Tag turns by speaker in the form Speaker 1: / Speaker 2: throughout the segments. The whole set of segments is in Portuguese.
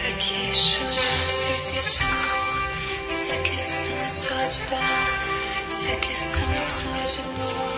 Speaker 1: que chorar se existe amor? Se a questão é só de dar, se a questão é só de amor.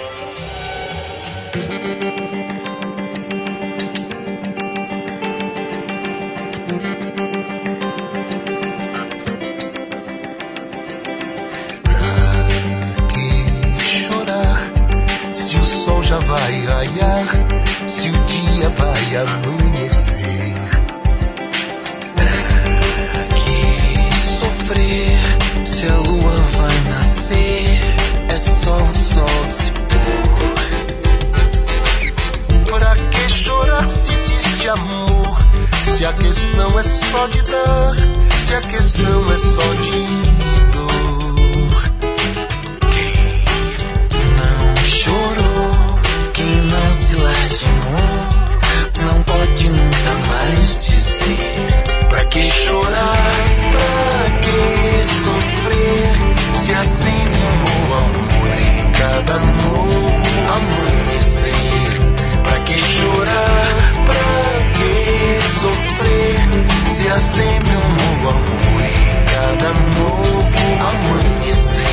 Speaker 2: Já vai raiar, se o dia vai amanhecer.
Speaker 3: Pra que sofrer se a lua vai nascer? É só o sol se pôr.
Speaker 2: Pra que chorar se existe amor? Se a questão é só de dar, se a questão é só de dor.
Speaker 3: Quem não chorou, não se lastimou, não pode nunca mais dizer.
Speaker 2: Pra que chorar, pra que sofrer, se há sempre um novo amor em cada novo amanhecer. Pra que chorar, pra que sofrer, se há sempre um novo amor em cada novo amanhecer.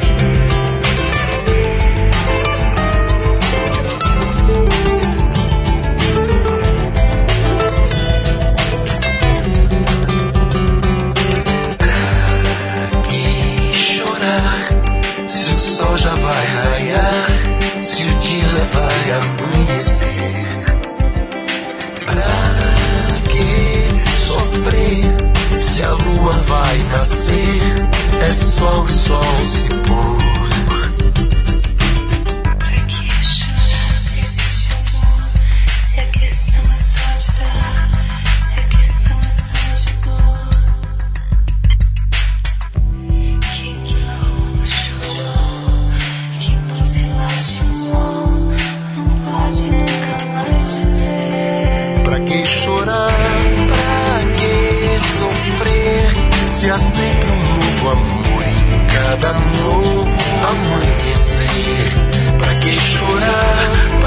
Speaker 2: Já vai raiar, se o dia vai amanhecer. Pra que sofrer, se a lua vai nascer? É só o sol se pôr.
Speaker 1: Pra que chorar se existe amor? Se a questão é só de dar, se a questão é só de dor. Quem que não chorou, se lastimou, não pode nunca mais dizer.
Speaker 2: Pra que chorar,
Speaker 3: pra que sofrer,
Speaker 2: se há sempre um novo amor em cada novo amanhecer. Pra que chorar,